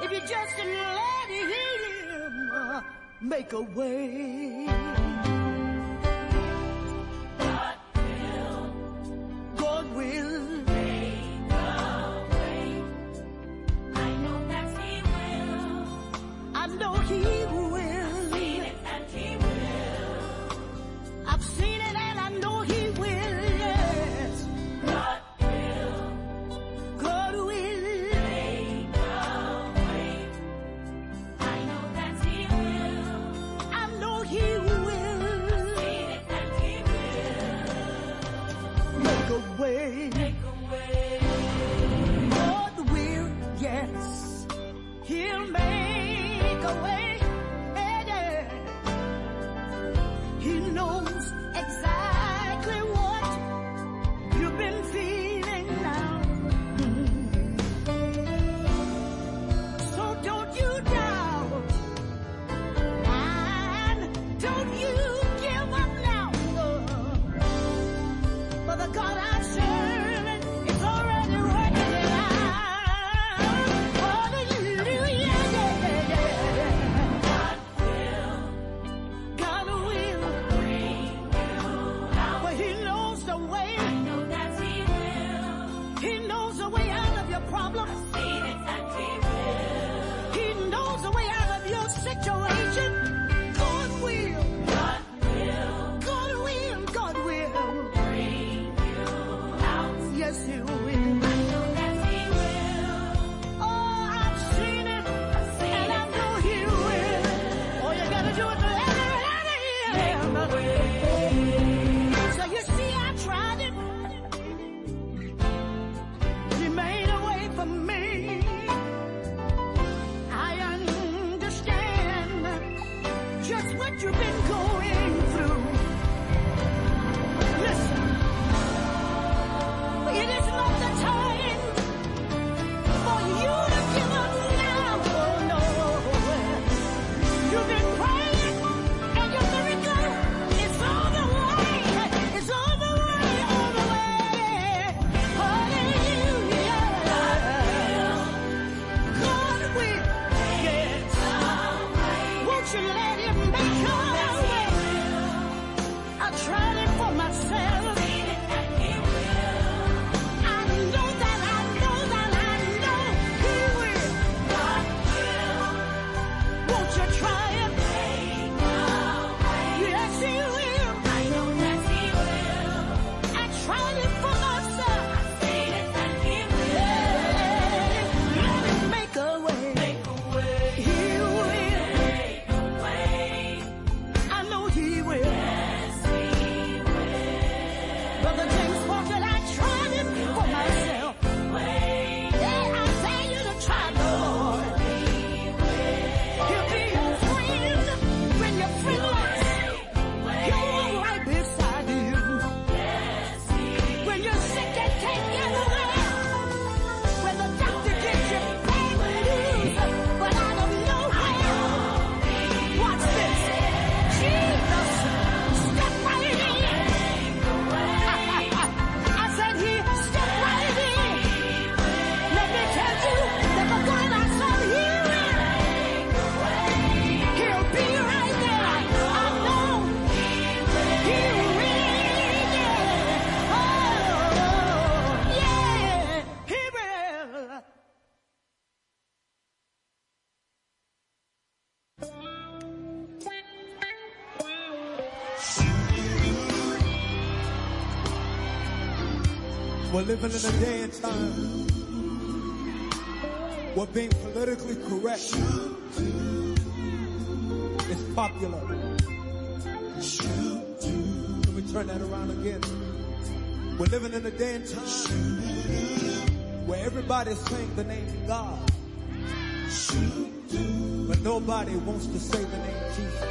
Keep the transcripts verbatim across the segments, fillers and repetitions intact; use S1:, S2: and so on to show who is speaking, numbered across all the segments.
S1: if you just let him uh, make a way. God will. God will. Make a way. I know that he will. I know he will. I've seen it and he will. I've seen it and I know he will. Yes. God will. God will. Make a way. I know that he will. I know he will. I've seen it and he will. Make a way. Make a way. God will. Yes. He'll make a way. Yeah, yeah. He knows exactly what you've been feeling now. So don't you doubt, and don't you give up now. For the God I serve is already working it out. Hallelujah, yeah, yeah, yeah. God will, God will bring you out. But he knows the way. I know that he will. He knows the way out of your problem. I've seen it and he will. He knows the way out of your situation. God will. God will. God will. God will bring you out. Yes, he will. I know that he will. Oh, I've seen it. I've seen and I know he will. All you gotta do is let it out of here. So you see, I tried it. He made a way for me. I understand just what you've been going through. Listen, it is not the time for you to give up now. Oh no, you've been praying and your miracle is on the way. It's on the way, on the way. Hallelujah. God will. Yes. Won't you let him make a way? I tried it for myself. I know that, I know that, I know he will. God will. Won't you try it? Yes, he will. I know that he will. I tried it for myself. I've seen it and he will. Let him make a way. Make a way. He will. Make a way. I know he will. Yes, he will. Brother James Walker, I tried it for myself. Yeah, I tell you to try the Lord. He'll be your friend when you're friendless. He'll walk right beside you. When you're sick and can't get away. When the doctor gives you bad news, but out of nowhere. Watch this. Jesus, step right in. I said he stepped right in. Let me tell you that the God I serve, he will. He'll be right there. I know. He will. Yeah. Oh, yeah. He will.
S2: We're living in a day and time where being politically correct is popular. Let me turn that around again. We're living in a day and time where everybody's saying the name God, but nobody wants to say the name Jesus.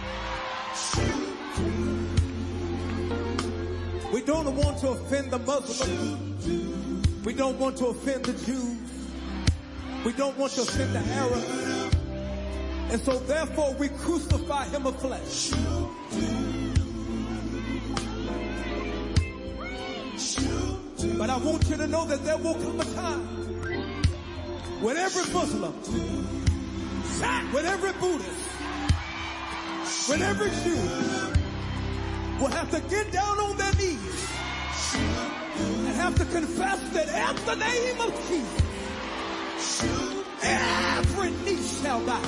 S2: We don't want to offend the Muslims. We don't want to offend the Jews. We don't want to offend the Arabs. And so therefore we crucify him of flesh. But I want you to know that there will come a time with every Muslim, with every Buddhist, with every Jew will have to get down on their knees and have to confess that at the name of Jesus, every knee shall bow.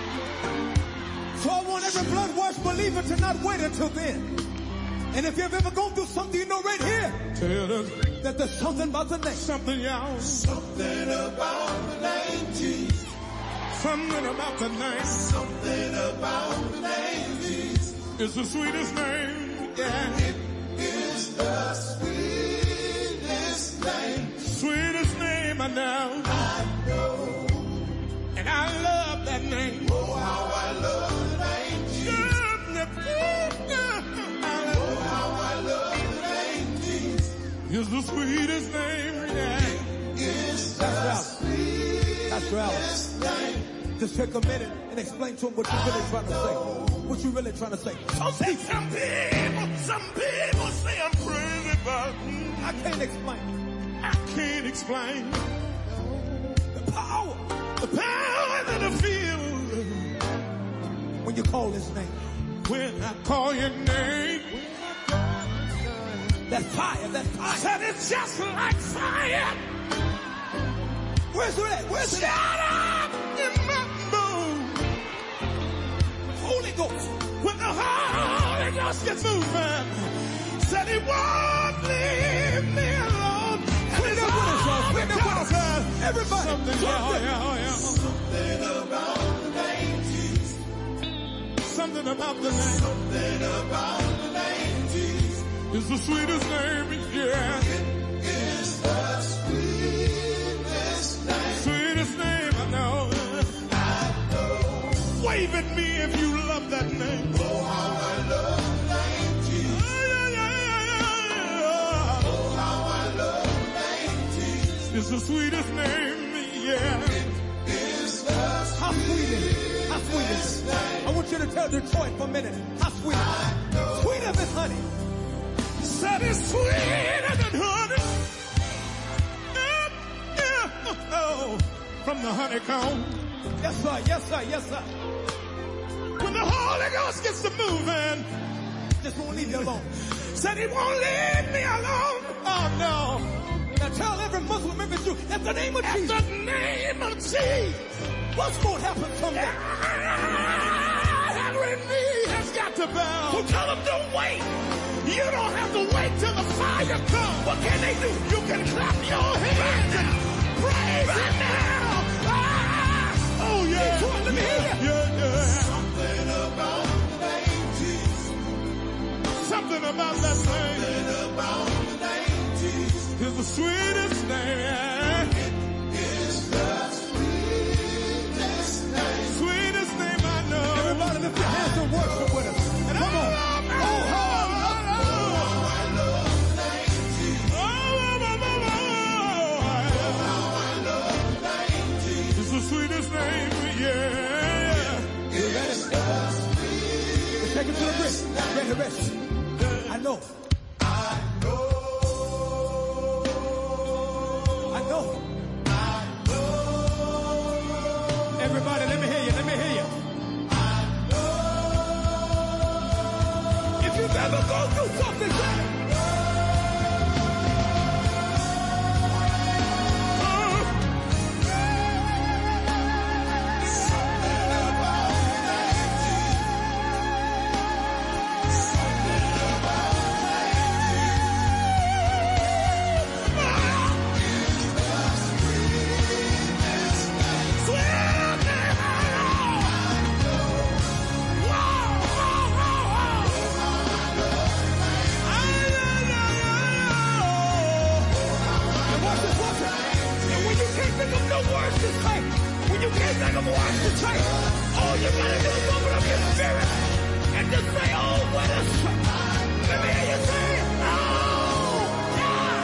S2: So I want every blood-washed believer to not wait until then. And if you've ever gone through something, you know right here
S3: Tell us
S2: that there's something about the name.
S3: something, y'all.
S4: Something about the name Jesus.
S3: Something about the name.
S4: Something about the name Jesus.
S3: It's the sweetest name. Yeah.
S4: It is the sweetest name.
S3: Sweetest name I know.
S4: I know.
S3: And I love that name.
S4: Oh, how I love the name Jesus. Oh, how I love the name Jesus.
S3: It's the sweetest name. Yeah.
S4: It's the
S2: That's right.
S4: sweetest name.
S2: Just take a minute and explain to them what you're really trying to say. What you really trying to say.
S3: Some people, some people, some people say I'm crazy, but
S2: I can't explain
S3: I can't explain
S2: the power
S3: the power that I feel
S2: when you call his name.
S3: when I call your name.
S2: That fire, that fire.
S3: Said it's just like fire.
S2: Where's it at? Where's it at?
S3: Shut up in my bones.
S2: Holy Ghost.
S3: When the Holy Ghost gets moving, said he won't leave me alone. And
S2: Bring
S3: it's
S2: that with us, y'all.
S3: all
S2: Bring that with us.
S3: because
S2: Everybody.
S3: something,
S2: Something.
S3: yeah, yeah, yeah.
S4: Something about the name Jesus.
S3: Something about the name
S4: Something about the name Jesus.
S3: is the sweetest name, yeah.
S4: It is the sweetest name.
S3: Sweetest name I know.
S4: I know.
S3: Wave at me if you love that name.
S4: Oh, how I love the name Jesus.
S3: Oh, yeah, yeah, yeah, yeah.
S4: Oh, how I love the name Jesus.
S3: It's the sweetest name, yeah.
S4: It's the
S2: How sweet is it? How sweet is it? I want you to tell Detroit for a minute. How sweet is it? Sweeter than honey.
S3: Said it's sweeter than honey. Yeah, yeah. Oh, from the honeycomb.
S2: Yes, sir. Yes, sir. Yes, sir.
S3: When the Holy Ghost gets to moving,
S2: Just won't leave you alone.
S3: said he won't leave me alone. Oh no.
S2: Now tell every Muslim, every Jew, at the name of
S3: At
S2: Jesus,
S3: the name of Jesus,
S2: what's going to happen someday?
S3: every knee has got to bow. So tell them don't wait. You don't have to wait till the fire comes. What can they do? You can clap your hands and praise him now. Ah! Oh yeah.
S2: Let me hear you.
S3: Yeah, yeah.
S4: something about the name Jesus.
S3: Something about that name
S4: Something about the name Jesus.
S3: is the sweetest name. Yeah.
S4: It's the sweetest name.
S3: Sweetest name I know.
S2: Everybody lift your hands and worship with us.
S3: And
S2: Come on.
S3: Oh, how I love
S4: I love the name Jesus.
S3: Oh, oh, oh, oh, oh.
S4: How I love the name Jesus.
S3: It's the sweetest name, yeah.
S2: You ready? Let's take it to the bridge. Ready, ready. I know.
S4: I know.
S2: I know. Everybody, let me hear you. Let me hear you. If you've ever gone through something, say, and watch this, watch it. And when you can't think of no words to say, when you can't think of words to say, all you gotta do is open up your spirit and just say, oh, what a shock. Let me hear you say it. Oh, yeah.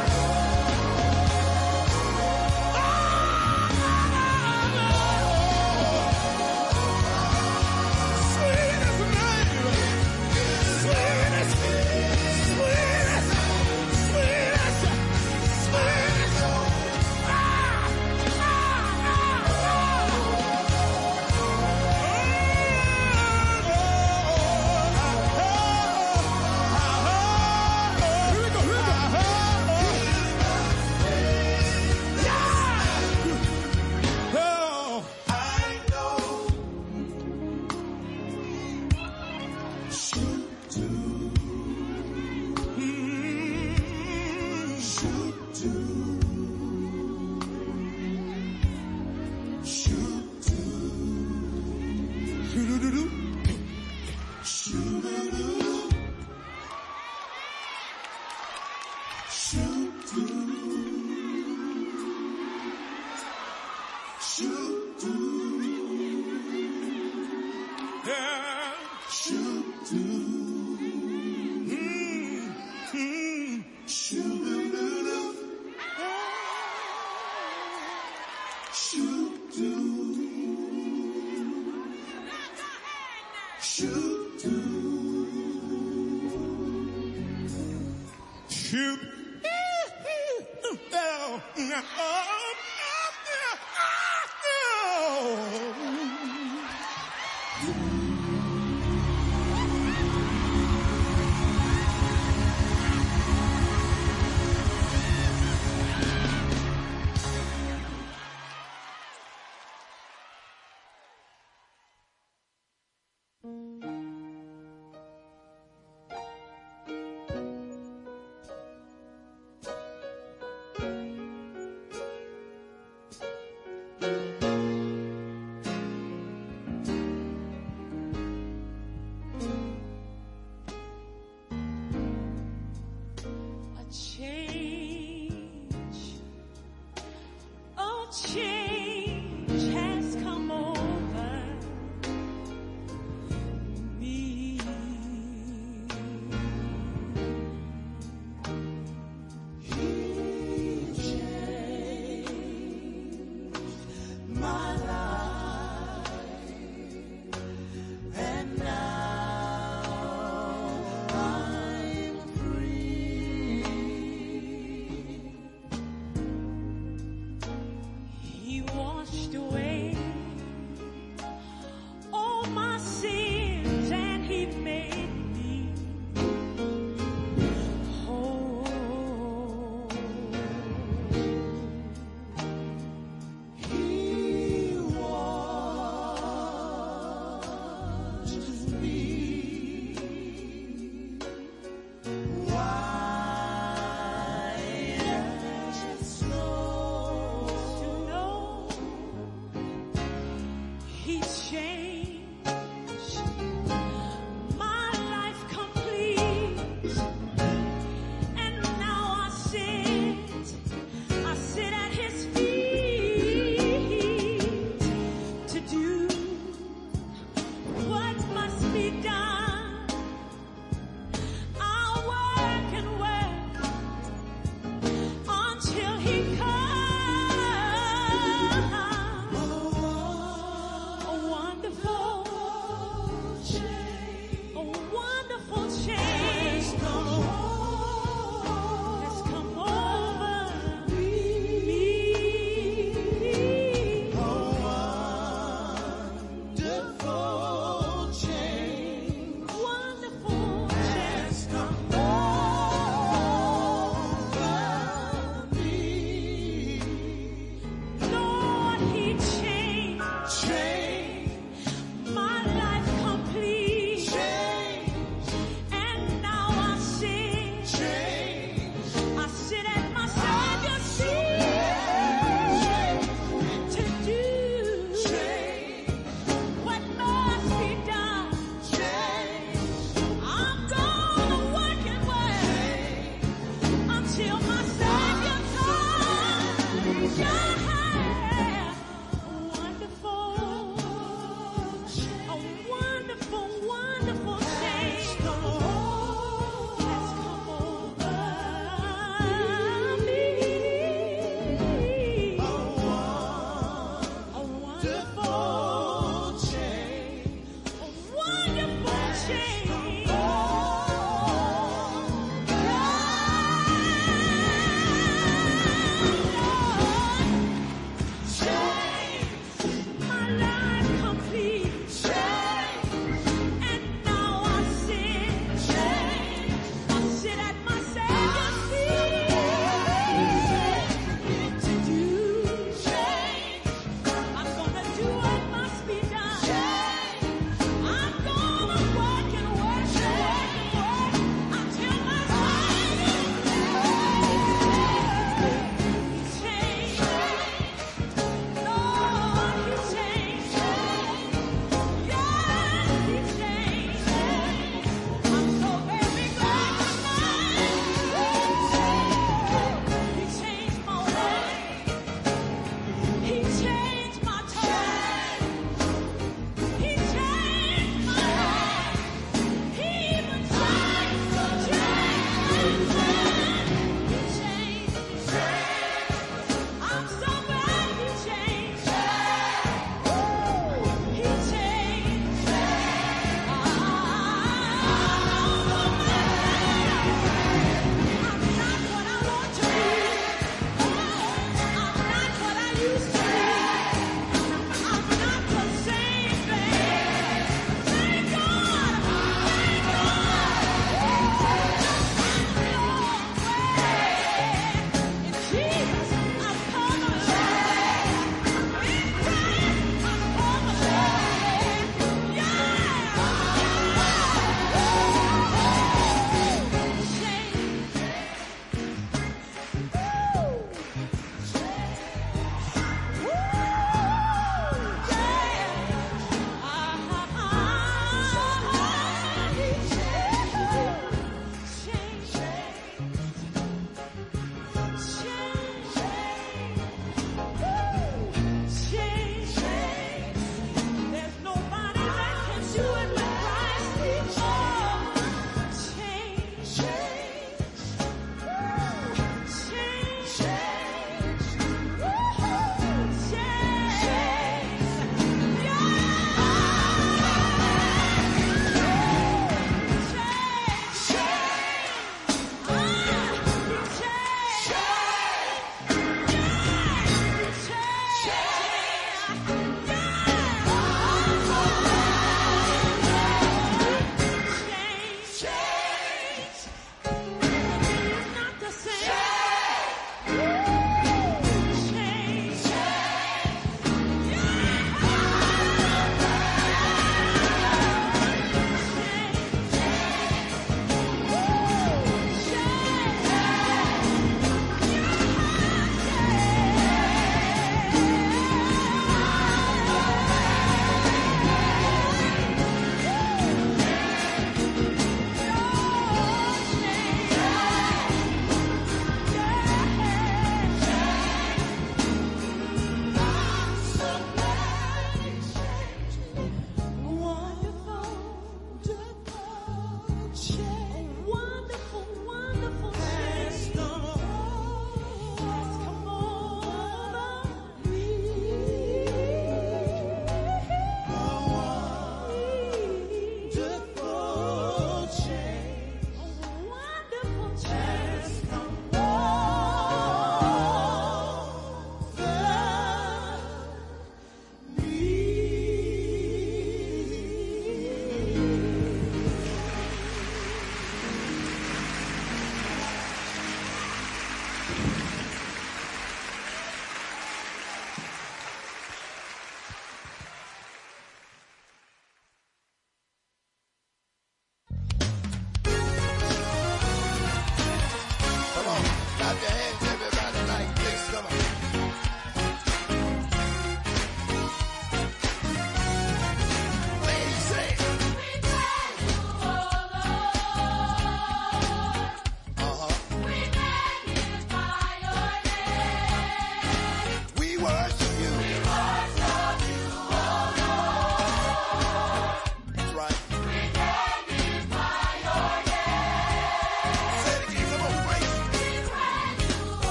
S3: Sweetest name. Sweetest, sweetest, sweetest, sweetest. Ah, ah, ah. Shoot, do. Yeah. Shoot, do. Mm, mm. Shoot, do, do, do. Shoot, do. Shoot, do. Shoot. Oh, no.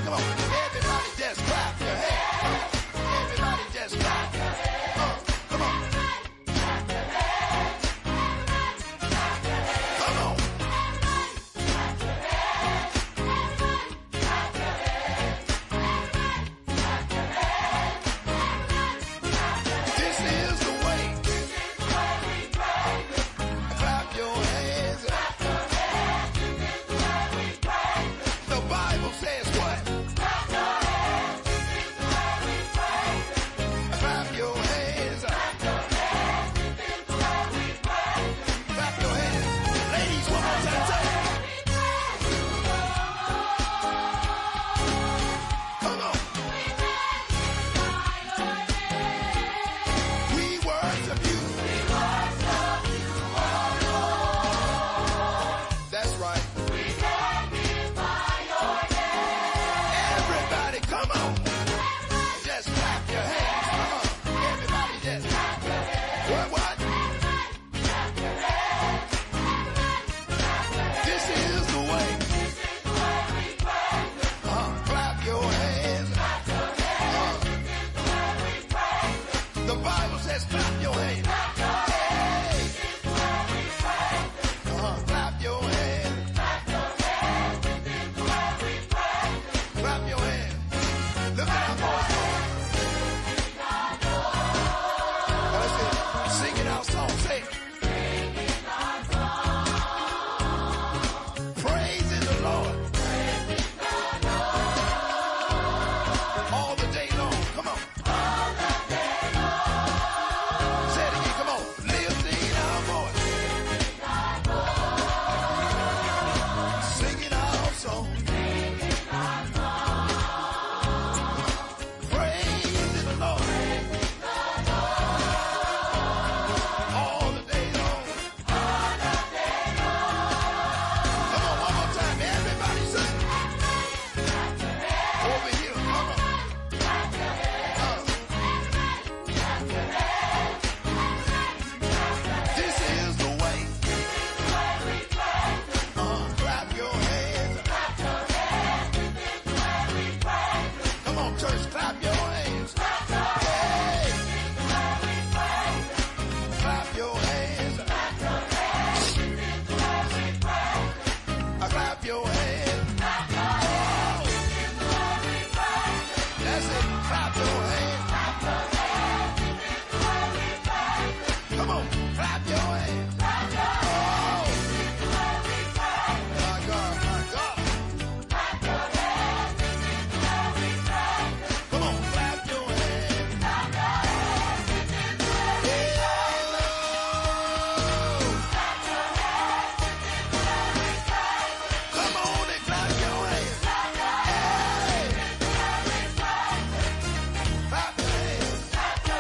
S3: come on. Everybody just clap your hands. Everybody just clap your hands. Uh, come on. Come on. This is the way. Clap your hands. The Bible says what? Clap your hands. Clap your hands. Ladies, one more time. Say it. Come on. We worship you. That's right. Everybody, come on. Just clap your hands. Come on. Everybody just clap your hands. What, what? This is the way. Uh, clap your hands. Uh, the Bible says clap your hands. Hey. Uh, clap your hands. Clap your hands. Look at our voice. Now let's see. Sing it out song. Say it. Praising the Lord. All the day long. Come on. Say it again. Come on. Lifting our voice. Singing our song. Praising the Lord. All the day long. Come on, one more time. Everybody sing. Over here. Come on. Uh. This is the way. Uh, clap your hands. Come on, church, clap your hands. Hey. Clap your hands. I clap your hands. Oh. That's it. Clap your hands. Come on, clap your hands. Oh. My God, my God. Come on, clap your hands. Come on and clap your hands. Hey. Clap your hands.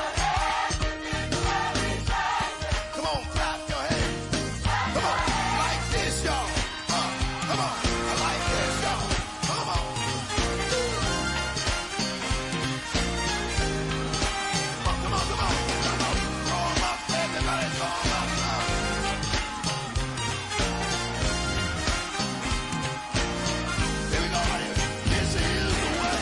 S3: Come on, clap your hands. Come on, like this, y'all. Uh, come on, I like this, y'all. Come on. Come on, come on, come on. Throw 'em up, everybody, throw 'em up. Uh. Here we go, right here. This is the way.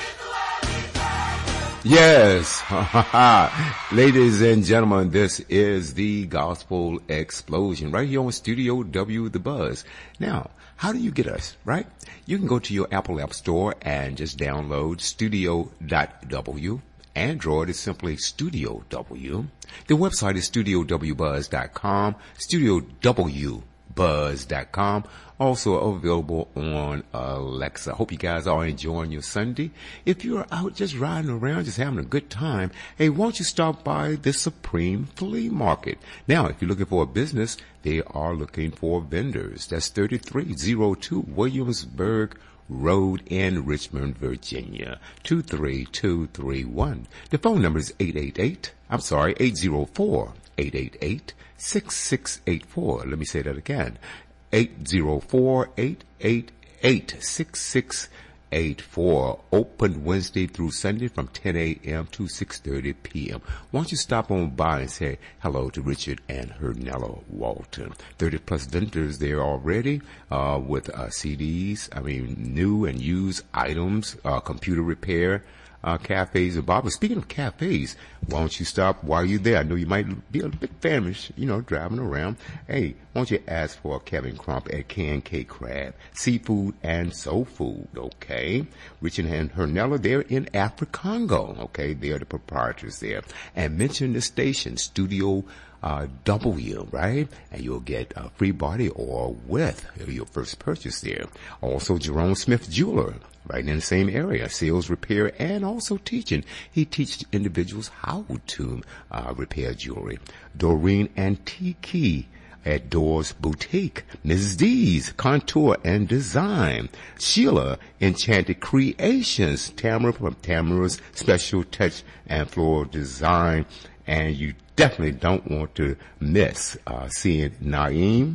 S5: Yes. Ladies and gentlemen, this is the Gospel Explosion right here on Studio W, The Buzz. Now, how do you get us, right? You can go to your Apple App Store and just download studio dot w. Android is simply Studio W. The website is studio w buzz dot com, studio w buzz dot com. Also available on Alexa. Hope you guys are enjoying your Sunday. If you're out just riding around, just having a good time, hey, won't you stop by the Supreme Flea Market? Now, if you're looking for a business, they are looking for vendors. That's thirty-three oh two Williamsburg Road in Richmond, Virginia, two three two three one. The phone number is eight eight eight, I'm sorry, eight oh four, eight eight eight, six six eight four. Let me say that again. eight oh four, eight eight eight, six six eighty-four. Open Wednesday through Sunday from ten a.m. to six thirty p.m. Why don't you stop on by and say hello to Richard and Hernella Walton. thirty plus vendors there already uh, with uh, C Ds, I mean, new and used items, uh, computer repair, Uh, cafes and bars. Speaking of cafes, why don't you stop while you're there? I know you might be a bit famished, you know, driving around. Hey, why don't you ask for Kevin Crump at K and K Crab, Seafood and Soul Food, okay? Richard and Hernella, they're in Africongo, okay? They're the proprietors there. And mention the station, Studio Uh, W, right? And you'll get a free body oil with your first purchase there. Also, Jerome Smith Jeweler, right in the same area, sales, repair, and also teaching. He teaches individuals how to uh, repair jewelry. Doreen Antique at Doors Boutique. Missus D's Contour and Design. Sheila Enchanted Creations. Tamara from Tamara's Special Touch and Floral Design. And you definitely don't want to miss uh, seeing Naeem,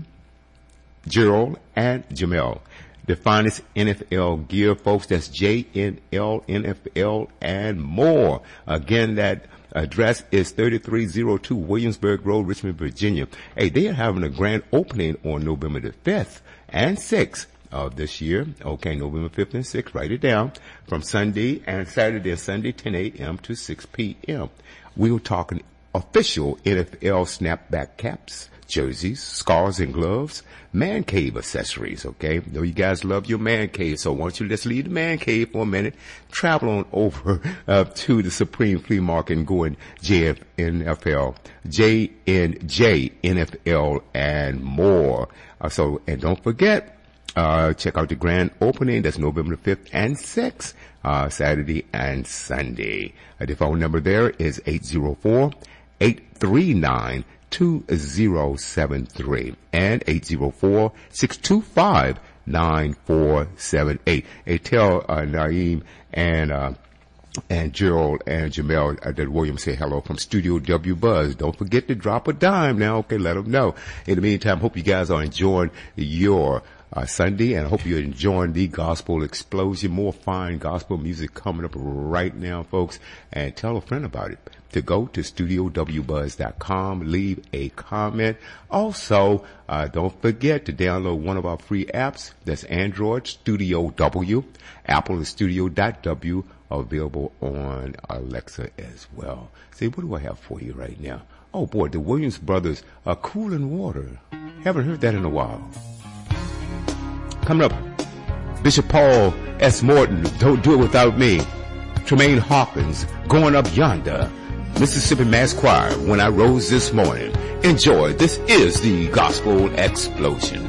S5: Gerald, and Jamel. The finest N F L gear, folks. That's J N L, N F L, and more. Again, that address is thirty-three oh two Williamsburg Road, Richmond, Virginia. Hey, they are having a grand opening on November the fifth and sixth of this year. Okay, November fifth and sixth. Write it down. From Sunday and Saturday and Sunday, ten a.m. to six p.m. We were talking official N F L snapback caps, jerseys, scarves and gloves, man cave accessories, okay? Know you guys love your man cave, so why don't you just leave the man cave for a minute, travel on over uh, to the Supreme Flea Market and go in J F N F L, J N J N F L and more. Uh, so, and don't forget, uh, check out the grand opening. That's November fifth and sixth. Uh, Saturday and Sunday. Uh, the phone number there is eight zero four, eight three nine, two zero seven three and eight zero four, six two five, nine four seven eight. Hey, tell uh, Naeem and uh, and Gerald and Jamel uh, that William say hello from Studio W Buzz. Don't forget to drop a dime now. Okay, let them know. In the meantime, hope you guys are enjoying your Uh, Sunday, and I hope you're enjoying the Gospel Explosion. More fine gospel music coming up right now, folks. And tell a friend about it. To go to studio w buzz dot com, leave a comment. Also, uh, don't forget to download one of our free apps. That's Android, Studio W. Apple is Studio dot W, available on Alexa as well. See, what do I have for you right now? Oh boy, the Williams Brothers are Cooling Water. Haven't heard that in a while. Coming up, Bishop Paul S. Morton, Don't Do It Without Me. Tremaine Hawkins, Going Up Yonder. Mississippi Mass Choir, When I Rose This Morning. Enjoy. This is the Gospel Explosion.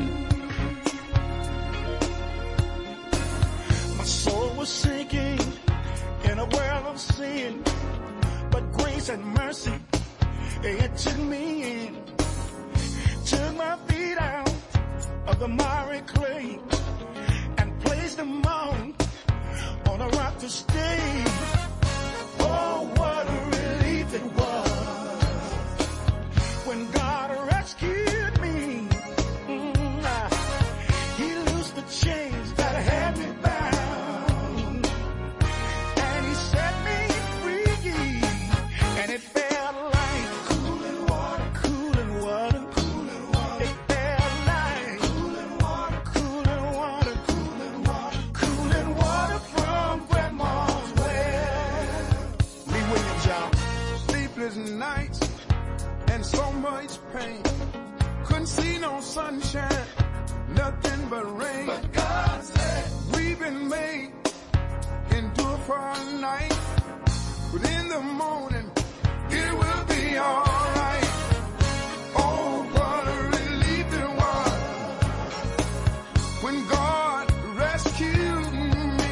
S3: My soul was sinking in a world of sin, but grace and mercy, it took me in. Took my feet out of the miry clay and placed them on on a rock to stay. Oh, what a relief it was when God rescued me. Mm, ah, he loosed the chains that had me bound, and he set me free, and it felt like cooling water, cooling water, cooling water. It felt like cooling water, cooling water, cooling water, cooling water from Grandma's well. Lee Williams, y'all.
S4: Sleepless nights and so much pain. Couldn't see no sunshine, nothing but rain. But God said, we've been made endure for a night, but in the morning it will be alright. Oh, what a relief it was when God rescued me.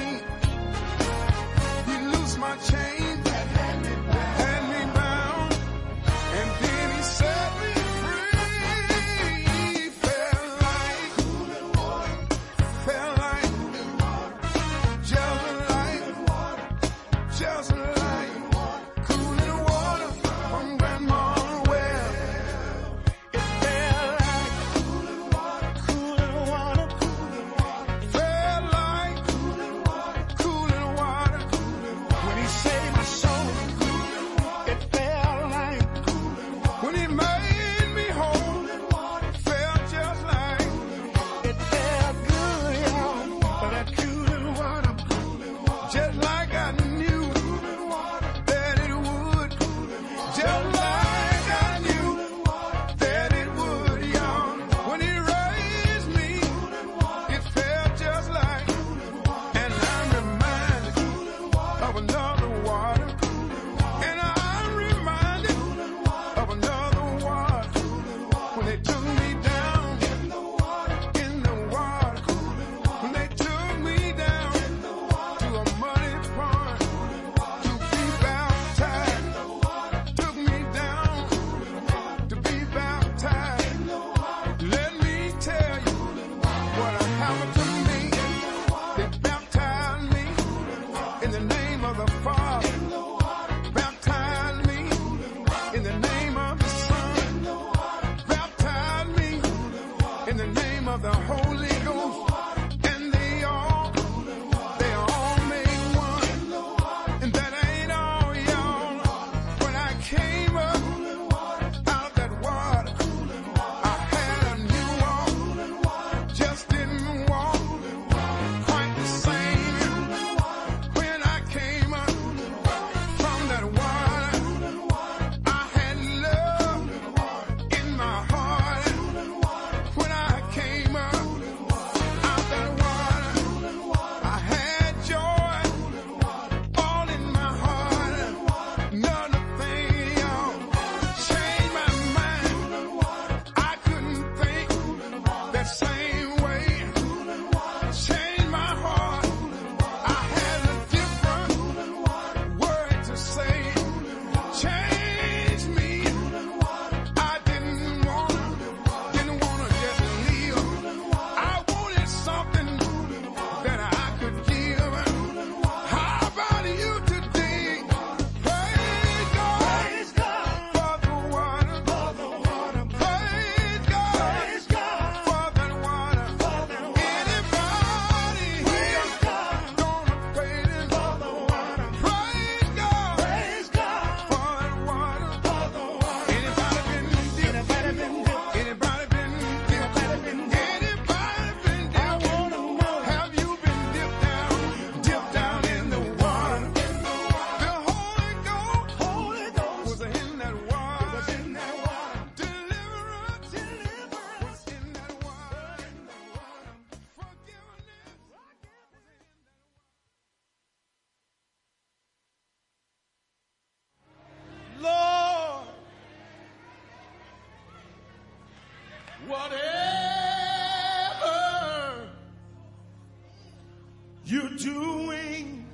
S4: He loosed my chains that had me bound, had me bound, and then he set me free. Felt like cooling water, felt like cooling water, just like just like cooling water, cooling just like I knew that it would. Just like I knew that it would, y'all. When he raised me, it felt just like, and I'm reminded of another water, and I'm reminded of another water. When they took me down in the water, when they took me down to a muddy pond to be baptized, took me down to be baptized. Let me tell you what happened to me. They baptized me in the name of the Father, baptized me in the name of the Son, baptized me in the name of the Holy Ghost, and they all, they all made one, and that ain't all, y'all. When I came up out of that water, I had a new walk, just didn't walk quite the same. When I came up from that water, I had love in my heart. When I came up out that water, I had joy all in my heart. Another thing, y'all, changed my mind. I couldn't think that same way. Changed my heart. I had a different word to say. Changed me. I didn't wanna, didn't wanna just live. I wanted something that I could give. How about you today? Praise God, praise God for the water, for the water. Praise God, praise God for that water, for that water. Anybody here gonna praise Him for the water? Praise God, praise God for that water, for the water. Anybody been dipped? Anybody been dipped? Anybody been dipped? Anybody been dipped? Anybody been dipped? I wanna know, have you been dipped down, dipped down in the water? The Holy Ghost, Holy Ghost was in that water, was in that water. Deliverance, deliverance was in that water, in the water. Forgiveness,
S3: Lord, whatever you're doing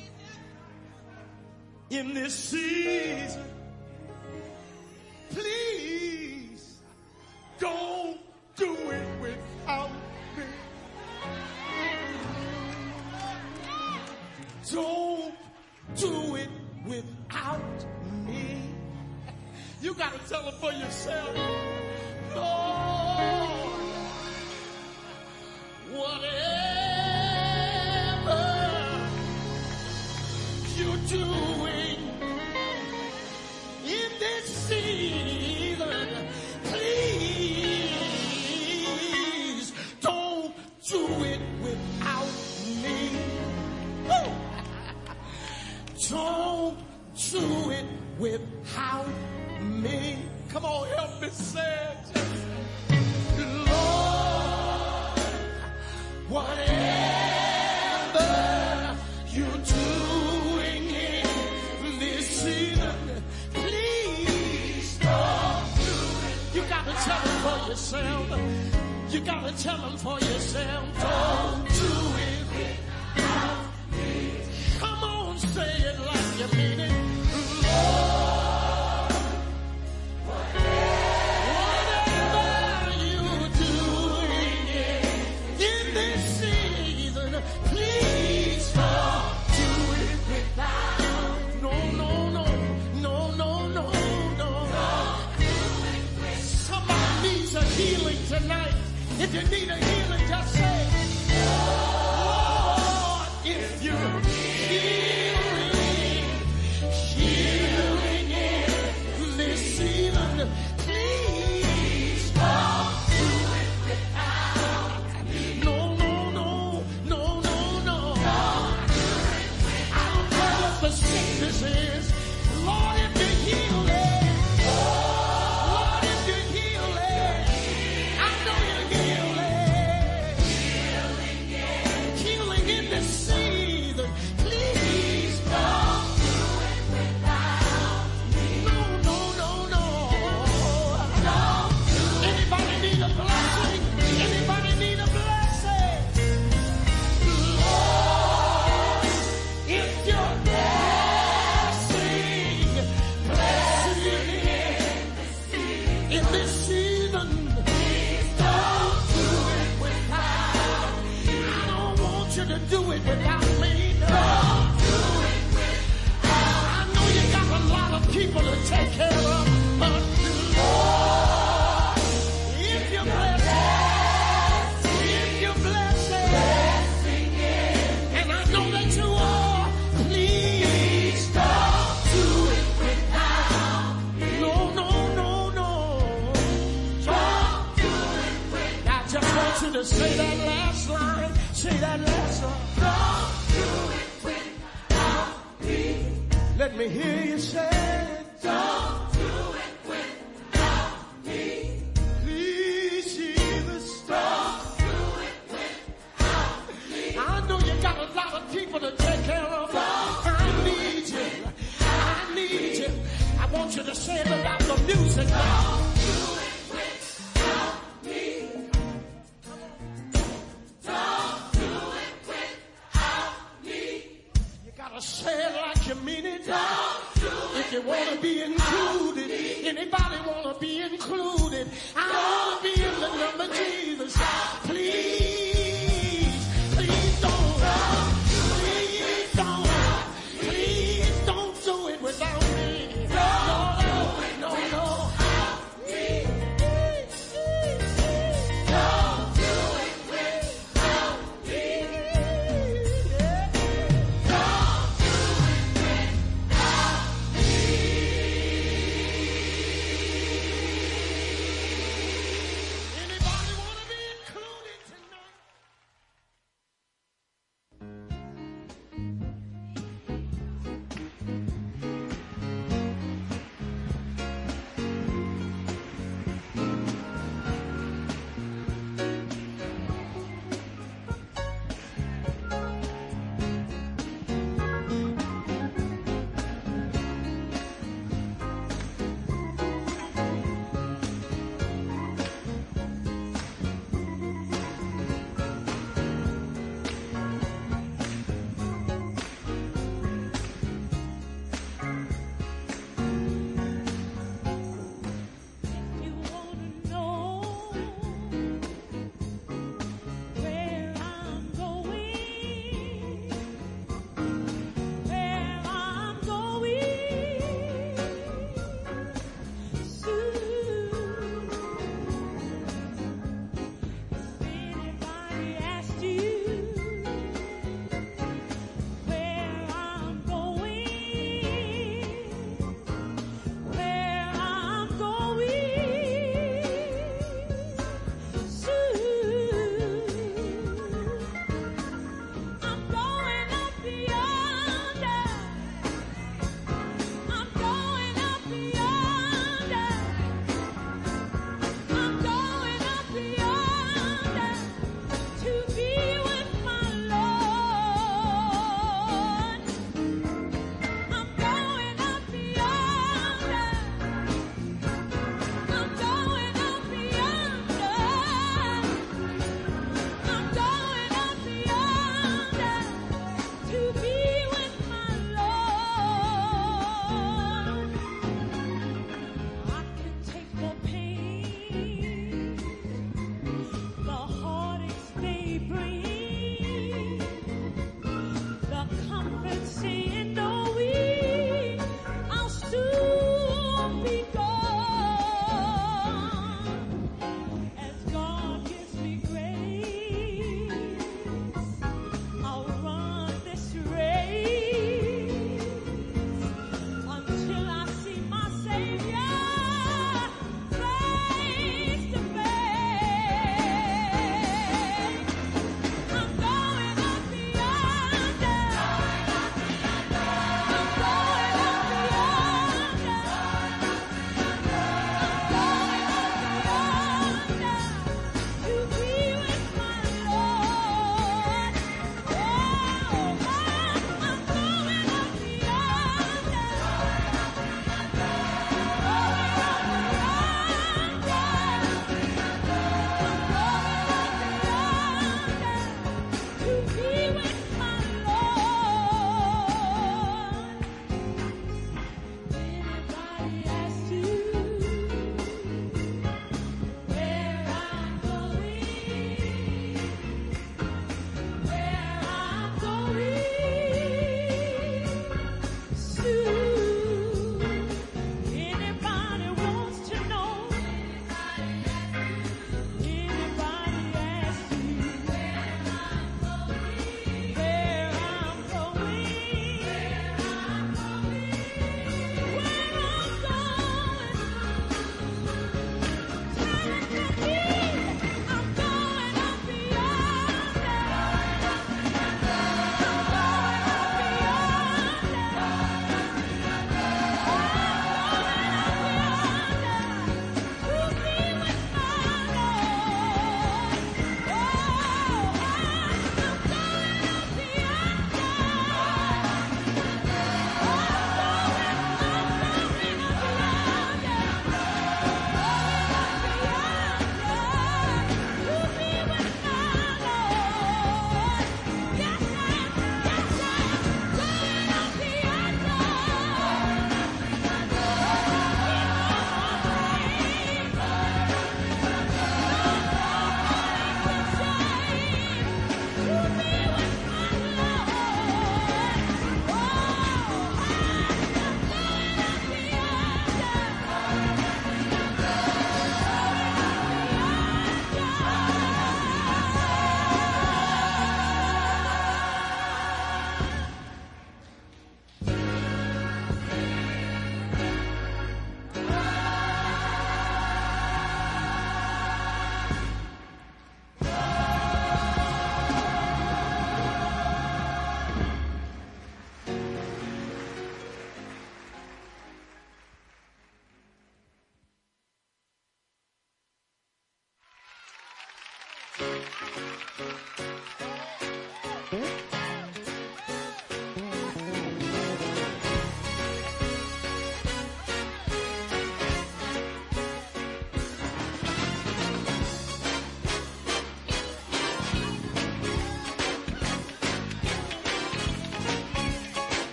S3: in this season, please don't do it without me. Don't do it without me. You got to tell them for yourself. Lord, whatever you're doing in this season, please don't do it without me. Woo! Don't do it without me. Come on, help me say it. Lord, whatever you're doing in this season, please don't do it. You gotta tell them for yourself. You gotta tell them for yourself. Don't do it without me. Come on, say it like you mean it. Lord, whatever you're doing in this season, please don't do it without. No, no, no, no, no, no, no. Somebody needs a healing tonight. If you need a healing, just say, Lord, if you're healing, healing in this season, please don't do it without me. No, no, no, no, no, no. Let me hear you say, don't do it without me. Please, Jesus, don't do it without me. I know you got a lot of people to take care of. I need you. I need you. I want you to say it without the music. Don't do it without me. Don't do it without me. You gotta say it like you mean it. Don't do it. If you wanna be included, anybody wanna be included? I wanna be in the number, Jesus. Please, please don't. Please don't. Please don't do it without me. No, no, no, no. Don't do it without me. Don't do it without me.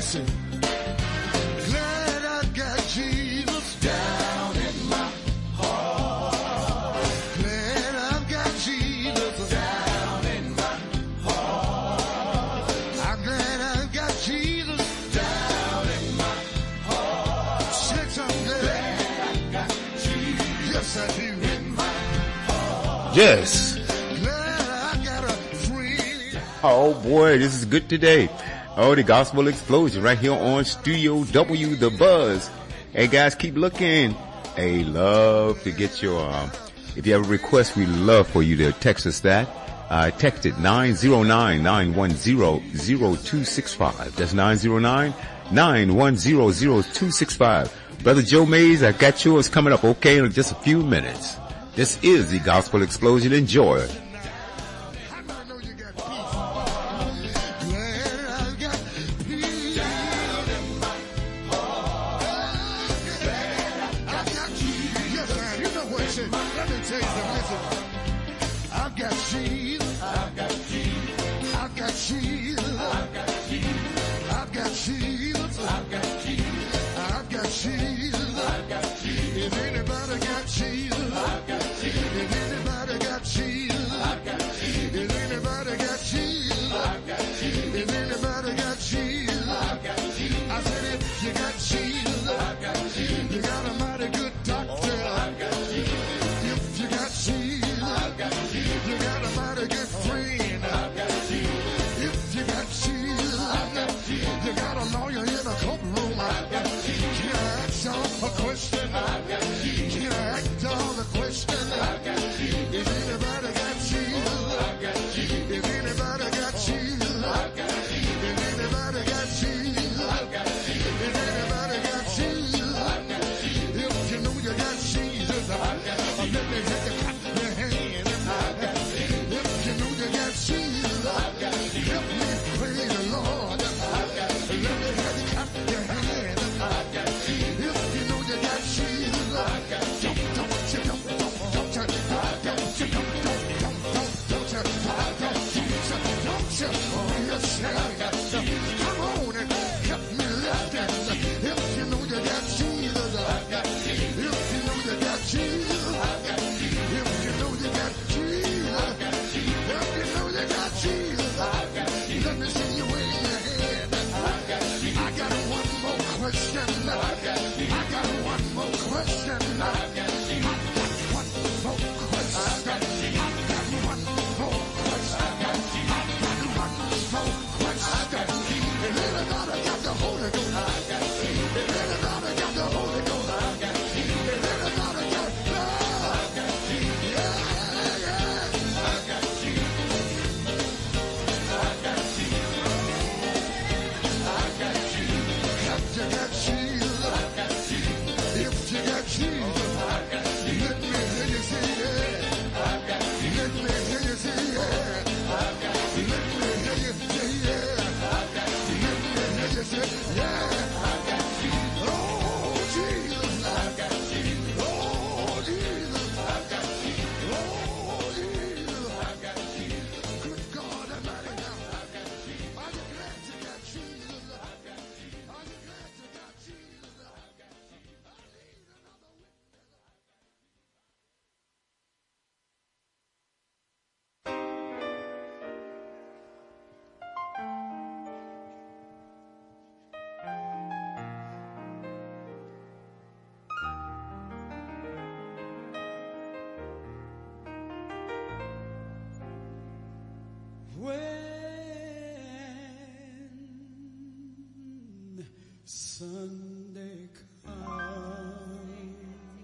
S3: Listen. Glad I got Jesus down in my heart. Glad I've got Jesus down in my heart. I'm glad I've got Jesus down in my heart. Since I'm glad I got Jesus. Yes, I do. In my heart.
S5: Yes.
S3: Glad I got a friend.
S5: Oh boy, this is good today. Oh, the Gospel Explosion right here on Studio W, The Buzz. Hey guys, keep looking. Hey, love to get your, um, if you have a request, we love for you to text us that. Uh, text it nine zero nine, nine one zero, zero two six five. That's nine zero nine, nine one zero, zero two six five. Brother Joe Mays, I got yours coming up, okay, in just a few minutes. This is the Gospel Explosion. Enjoy it.
S2: When Sunday comes,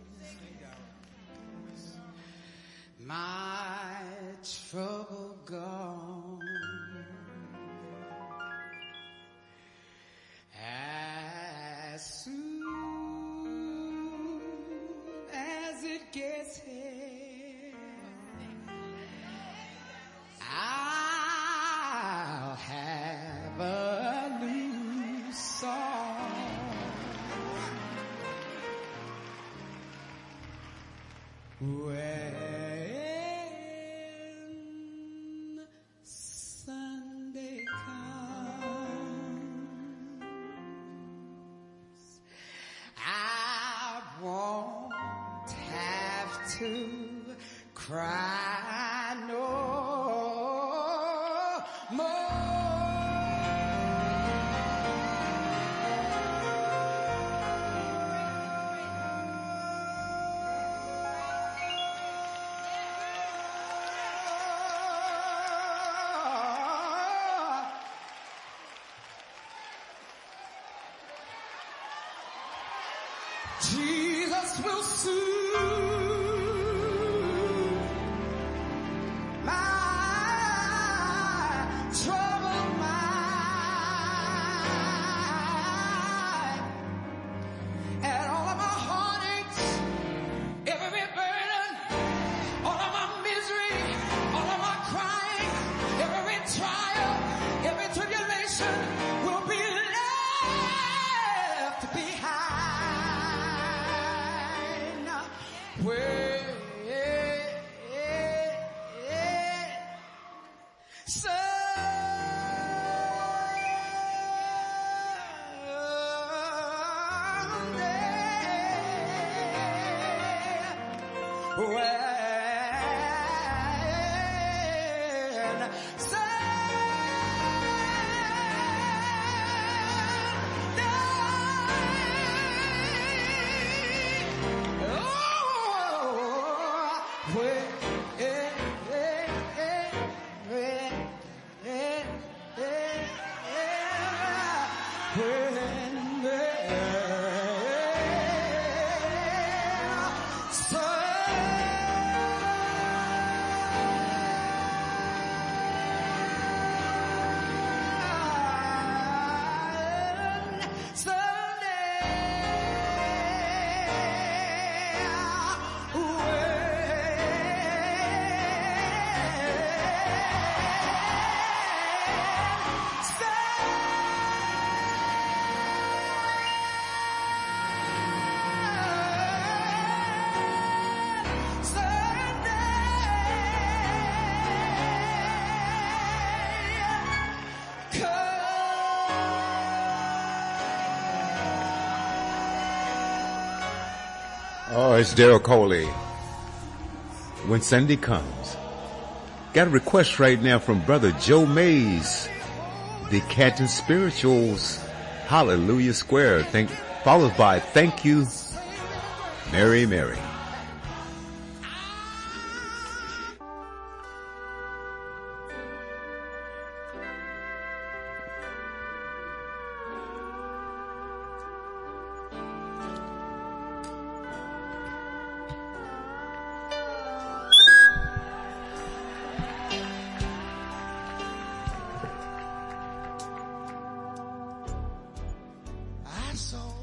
S2: my trouble gone, as soon as it gets here, I'll have a new song. When Sunday comes,
S6: to cry no more. Jesus will soothe my troubled mind, and all of my heartaches, every burden, all of my misery, all of my crying, every trial, every tribulation will be left behind. Where
S5: Oh, it's Daryl Coley. When Sunday comes. Got a request right now from Brother Joe Mays. The Canton Spirituals. Hallelujah Square. Thank, followed by Thank You, Mary Mary.
S3: I saw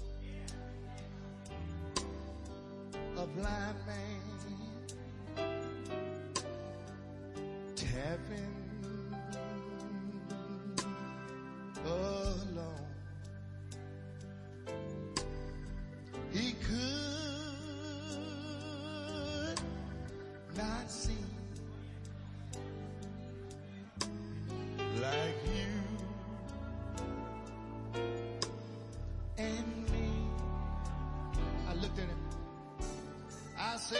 S3: a blind man tapping alone. He could not see like you and me. I looked at him. I said,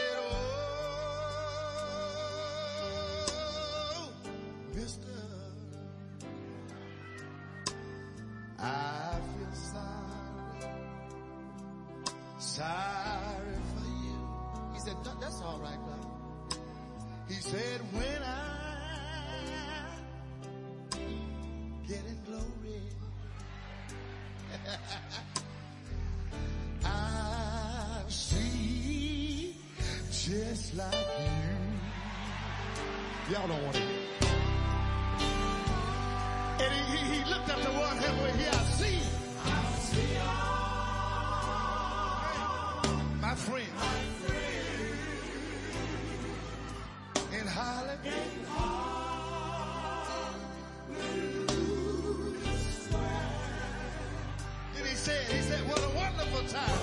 S3: oh, mister, I feel sorry, sorry for you. He said, "That- that's all right, brother." He said, when I get in glory, I see just like you. Y'all don't want it. And he, he, he looked up to one halfway here. I see. I see all. My friend. In Hollywood. In Then he said, he said, what a wonderful time.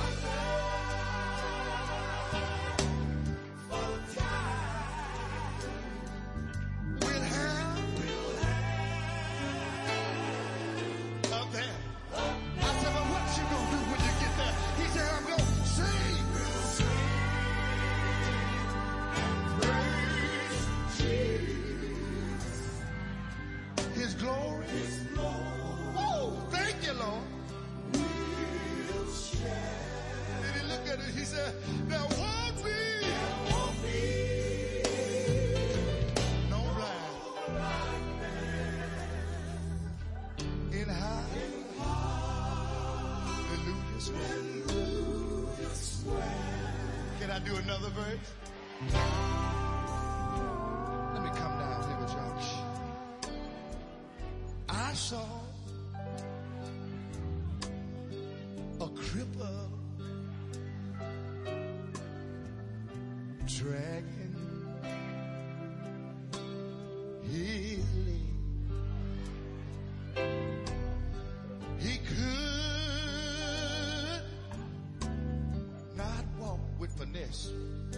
S3: We'll have, we'll have up there. I said, well, what you gonna do when you get there? He said, I'm gonna sing. He said, there won't be, no blind in hallelujah square. Can I do another verse? Let me come down here with y'all. I saw a cripple dragging his leg. He could not walk with finesse.